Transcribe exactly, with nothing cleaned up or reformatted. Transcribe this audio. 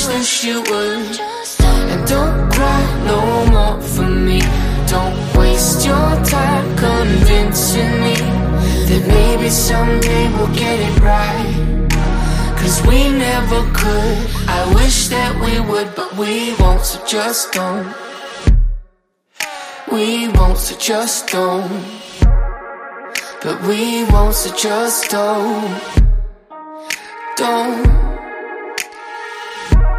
wish you would. And don't cry no more for me. Don't waste your time convincing me that maybe someday we'll get it right, 'cause we never could. I wish that we would, but we won't, so just don't. We won't, so just don't. But we won't, so just don't. Don't.